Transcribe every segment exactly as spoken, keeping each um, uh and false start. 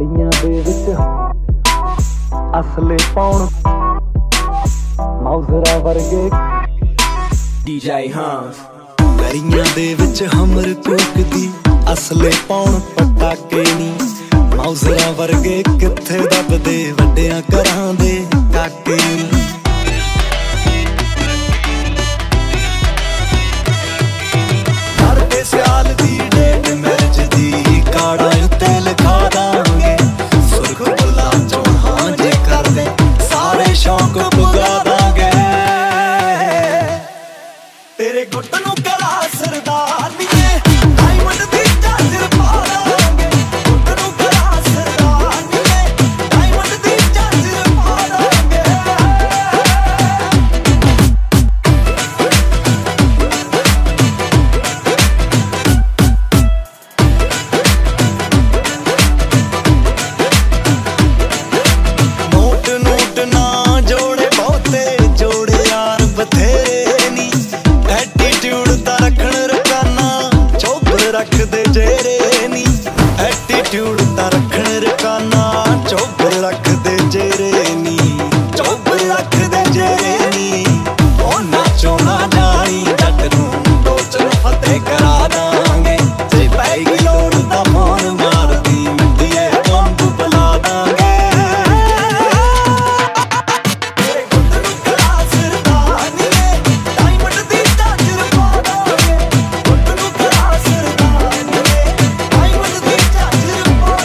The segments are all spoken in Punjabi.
ਦਰੀਆਂ ਦੇ ਵਿੱਚ ਅਸਲੇ ਪਾਉਣ ਮੌਜ਼ਰਾ ਵਰਗੇ ਡੀ ਜੇ ਹਾਂਸ। ਦਰੀਆਂ ਦੇ ਵਿੱਚ ਹਮਰ ਕੂਕਦੀ ਅਸਲੇ ਪਾਉਣ ਪਟਾਕੇ ਨੀ ਮੌਜ਼ਰਾ ਵਰਗੇ ਕਿੱਥੇ ਦੱਬਦੇ ਵੱਡਿਆਂ ਘਰਾਂ ਦੇ ਕਾਕੇ ਨੀ। ਕਰਦੇ ਸਿਆਲ ਦੀ ਡੇਟ ਮੈਰਿਜ ਦੀ ਕਾਰਡਾਂ ਉੱਤੇ ਲਿਖਾ ਦਾਂਗੇ ਸੁਰਖ ਬੁੱਲਾਂ ਚੋਂ ਹਾਂ ਜੇ ਕਰਦੇ ਸਾਰੇ ਸ਼ੌਂਕ ਪੁਗਾ ਦਾਂਗੇ। ਤੇਰੇ ਗੁੱਟ ਨੂੰ ਕਲਾ ਸਰਦਾਰਨੀਏ ਡਾਇਮੰਡ ਦੀ ਝਾਂਜਰ ਪਾ ਦਾਂਗੇ। ਗੁੱਟ ਨੂੰ ਕਲਾ ਸਰਦਾਰਨੀਏ ਡਾਇਮੰਡ ਦੀ ਝਾਂਜਰ ਪਾ ਦਾਂਗੇ। ਨੋਟ ਨੋਟ ਨਾ ਜੋੜੇ ਬਹੁਤੇ ਜੋੜੇ ਯਾਰ ਬਥੇਰੇ ਨੀ ਐਟੀਟਿਊਡ ਤਾਂ ਰੱਖਣ ਰਕਾਨਾ ਚੋਬਰ ਰੱਖਦੇ ਜੇਰੇ ਨੀ। ਐਟੀਟਿਊਡ ਤਾਂ ਰੱਖਣ ਰਕਾਨਾ ਚੋਬਰ ਰੱਖਦੇ ਜੇਰੇ ਨੀ। ਚੋਬਰ ਰੱਖਦੇ ਜੇਰੇ ਨੀ। ਉਹ ਨਾਚੋ ਨਾ ਜਾਣੀ ਜੱਟ ਨੂੰ ਟੋਚਨ ਫਤਿਹ ਕਰਾ ਦਾਂਗੇ। ਜੇ ਪੈਗੀ ਲੋੜ ਤਾਂ ਫੋਨ ਮਾਰਦੀ ਮਿੱਟੀਏ ਬੰਬ ਬੁਲਾ ਦਾਂਗੇ। ਤੇਰੇ ਗੁੱਟ ਨੂੰ ਕਲਾ ਸਰਦਾਰਨੀਏ ਡਾਇਮੰਡ ਦੀ ਝਾਂਜਰ ਪਾ ਦਾਂਗੇ। ਗੁੱਟ ਨੂੰ ਕਲਾ ਸਰਦਾਰਨੀਏ ਡਾਇਮੰਡ ਦੀ ਝਾਂਜਰ ਪਾ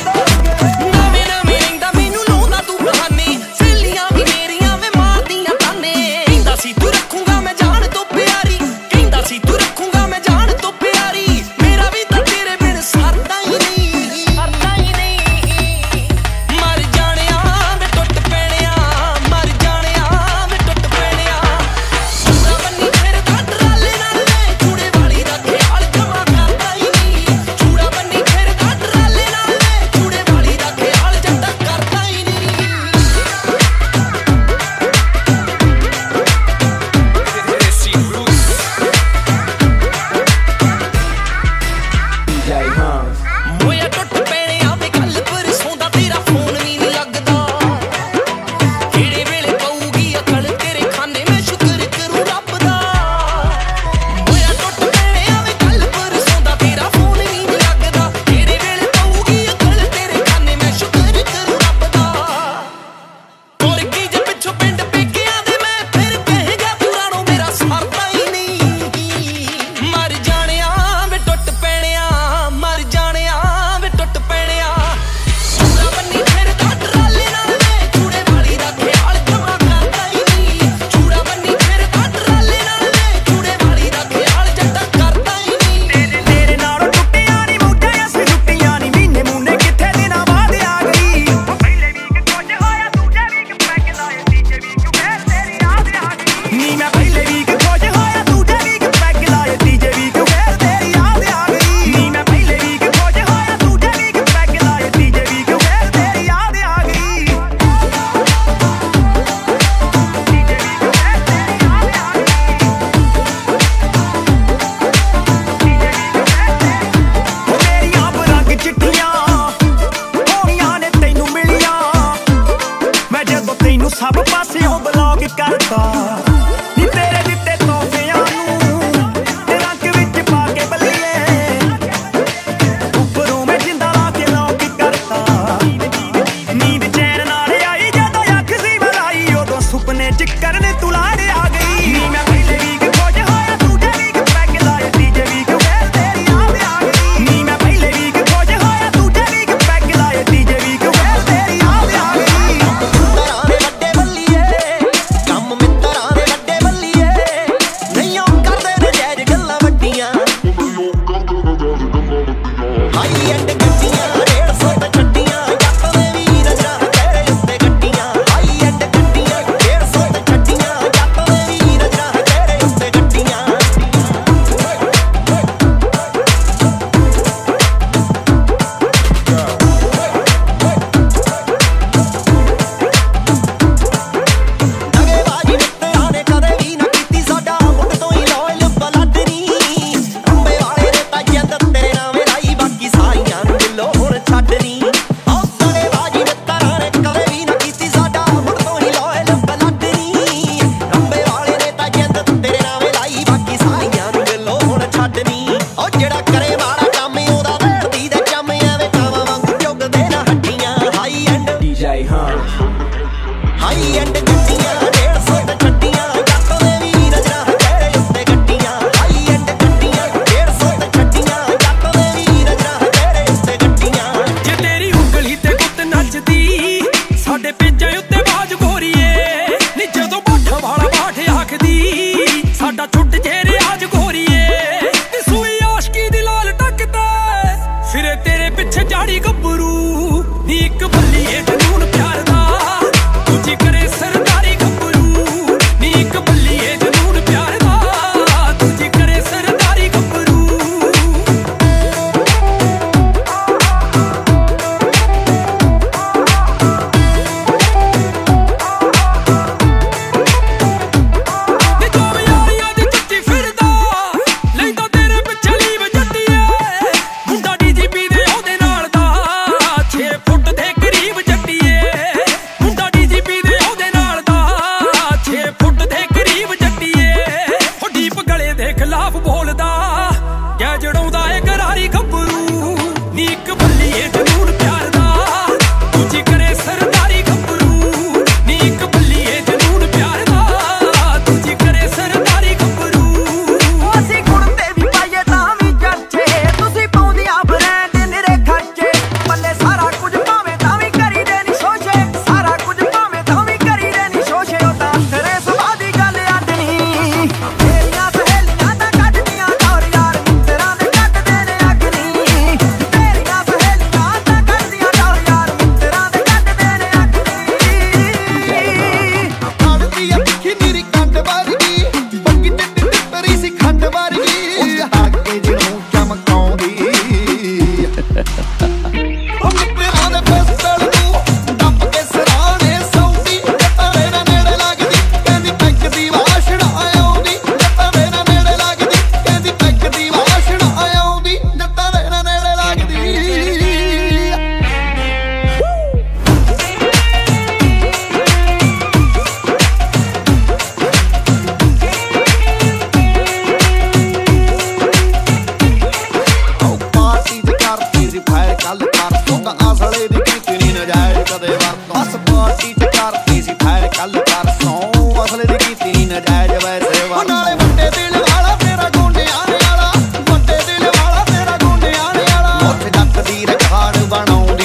ਬਣਾਉ